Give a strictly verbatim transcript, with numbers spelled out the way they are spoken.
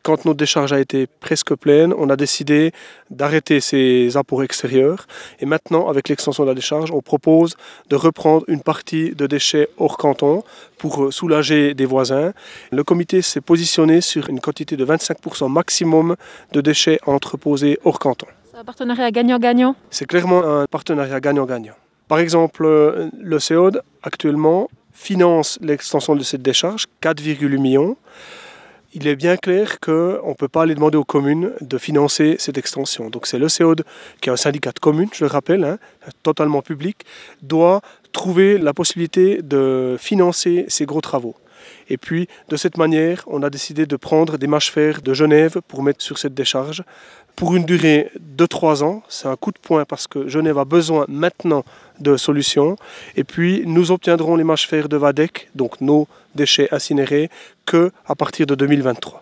quand notre décharge a été presque pleine, on a décidé d'arrêter ces apports extérieurs. Et maintenant, avec l'extension de la décharge, on propose de reprendre une partie de déchets hors canton pour soulager des voisins. Le comité s'est positionné sur une quantité de vingt-cinq pour cent maximum de déchets à entreposer hors canton. C'est un partenariat gagnant-gagnant? C'est clairement un partenariat gagnant-gagnant. Par exemple, le C O D actuellement finance l'extension de cette décharge, quatre virgule huit millions. Il est bien clair qu'on ne peut pas aller demander aux communes de financer cette extension. Donc c'est le C O D, qui est un syndicat de communes, je le rappelle, hein, totalement public, doit trouver la possibilité de financer ces gros travaux. Et puis, de cette manière, on a décidé de prendre des mâches-fer de Genève pour mettre sur cette décharge pour une durée de trois ans. C'est un coup de poing parce que Genève a besoin maintenant de solutions. Et puis, nous obtiendrons les mâches-fer de Vadec, donc nos déchets incinérés, qu'à partir de deux mille vingt-trois.